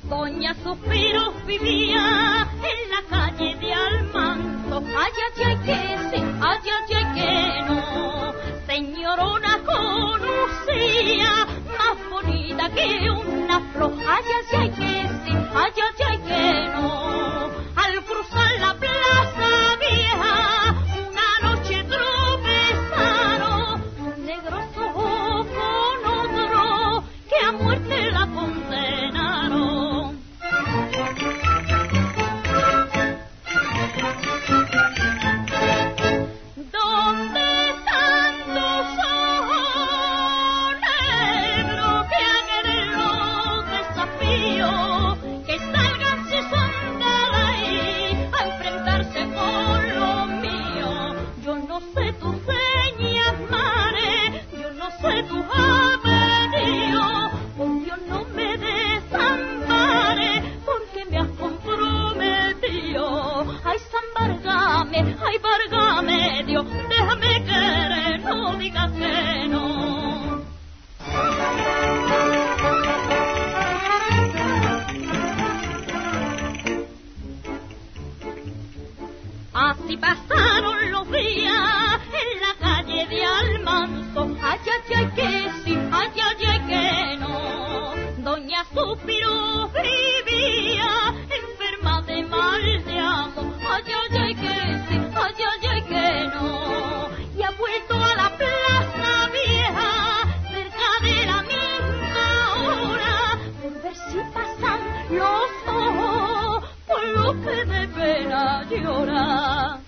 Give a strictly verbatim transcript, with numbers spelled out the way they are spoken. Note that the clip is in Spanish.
Doña Suspiros vivía en la calle de Almanzo. Ay, ay, ay, que sí, ay, ay, ay, que no. Señorona conocía, más bonita que una flor. Ay, ay, ay, que sí, ay, ay, ay, que no. Al cruzar la plaza vieja, una noche tropezaron un negro sojo con otro que a muerte la condenaron. ¿Dónde están tus ojos negros que a querer los desafío? Que salgan si son de ahí a enfrentarse con lo mío. Yo no sé tus señas, mare, yo no sé tus apellidos. Por Dios no me desampare, porque me has comprometido. Ay, San Vargame, ay, Vargame, Dios, déjame querer, no digas que no. Así pasaron los días en la calle de Almanzo. Ay, ay, ay, que sí, ay, ay, ay, que no. Doña Suspiro vivía enferma de mal de amor. Ay, ay, ay, que sí, ay, ay, ay, que no. Y ha vuelto a la plaza vieja cerca de la misma hora por ver si pasan los ojos por lo que de pena llora.